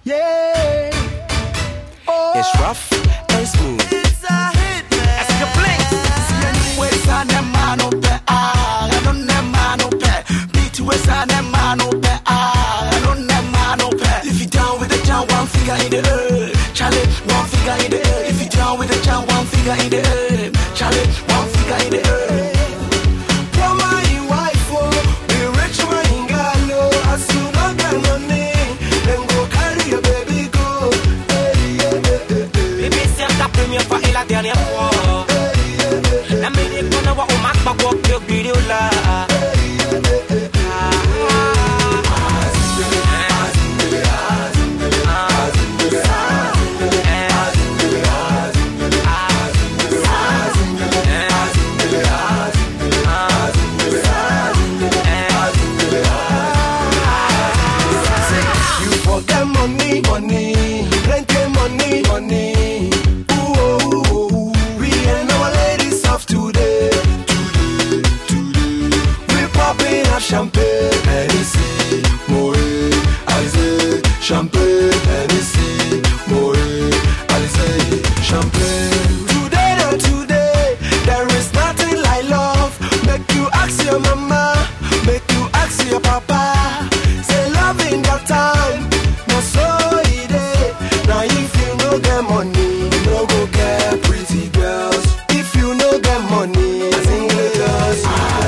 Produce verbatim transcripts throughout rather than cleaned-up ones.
Yeah. Oh. It's rough and smooth. It's a hit, man. That's the place. See anyway, son, that man up there. Ah, I don't that man up there. Beat you, son, that man up there. Ah, I don't that man up there. If you down with the jam, one finger in the air. Charlie, one finger in the air. If you down with the jam, one finger in the air. Charlie, one finger in the air. Come on, you wife, oh, be rich, man, in Galo. As soon as get money, then go carry your baby, go. Baby, c'est ta première fois et la dernière fois. La minute qu'on a au mac, pas quoi que vidéo là. Money, plenty money, money. Ooh, ooh, ooh, ooh. We and our ladies of today, today, today. We popping up champagne, Hennessy, Moe, Alizé, champagne, Hennessy, Moe, Alizé, champagne. Today, no today, there is nothing like love. Make you ask your mama, make you ask your papa. Say love in that time. So it is. Now if you no get money, you no go get pretty girls. If you no get money, single girls.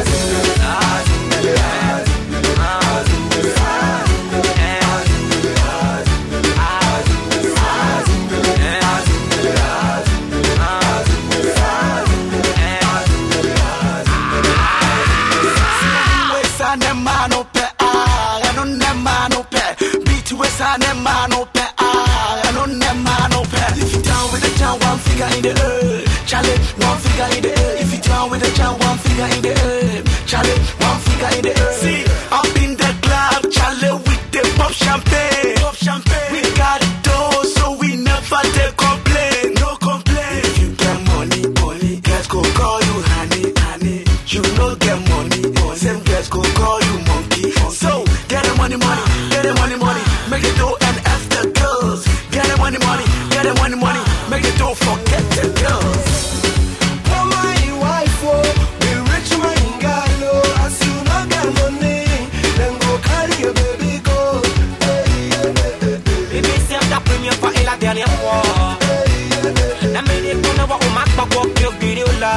If you down with the jam, one finger in the air. Charlie, one finger in the air. If you down with the jam, one finger in the air. Charlie, one finger in the air. See, up in the club, Charlie with the pop champagne. Pop champagne. We got dough, so we never take complain. No complaint. If you get money, money, girls go call you honey, honey. You no get money, money. Same girls go call you monkey. So get the money, money, get the money, money. Make it do and after girls. Get the money, money, get the money, money. Make it don't forget the girls. Oh my wife, oh, be rich man in Galo. As you no get money, then go carry your baby, go. Baby, c'est ta première fois et la dernière fois. La minute qu'on a au mac, pas quoi que vidéo là.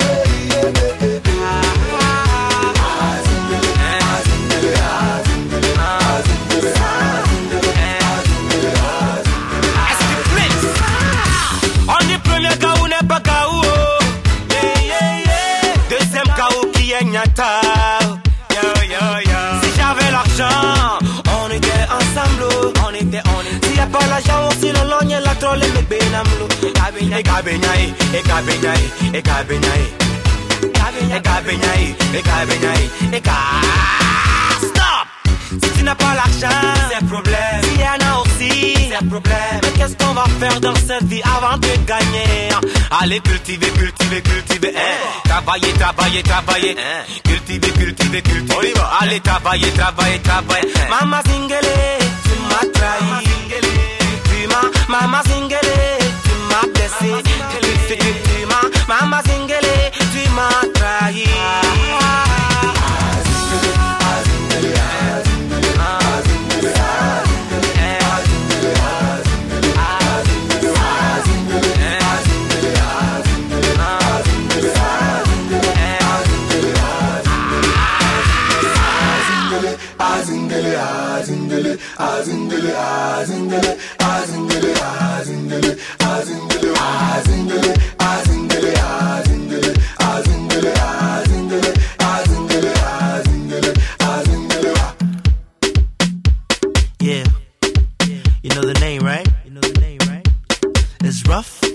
Yo, yo, yo. Si j'avais l'argent, on était ensemble, on était, on était. S'il y a pas l'argent, on s'y l'ogne, la trolle, mais benamlo. Et gabenyai, et gabenyai, et gabenyai. Et gabenyai, et gabenyai, et gabenyai. Stop! Si tu n'as pas l'argent, c'est un problème. S'il y en a aussi, c'est un problème. Mais qu'est-ce qu'on va faire dans cette vie avant de gagner? Allez cultiver, cultiver, cultiver, hein. Travailler, travailler, travailler, hein. Cultiver, cultiver, cultiver. On y va. Allez travailler, travailler, travailler. Hein. Mama Zingele, tu m'as trahi. Tu m'as, Mama Zingele, tu m'as blessé. Tu m'as, Mama Zingele, tu m'as trahi. Azingele, azingele, azingele, azingele, azingele, azingele, azingele, azingele, azingele, azingele, azingele, azingele, azingele, azingele, azingele. Yeah, you know the name, right? You know the name, right? It's rough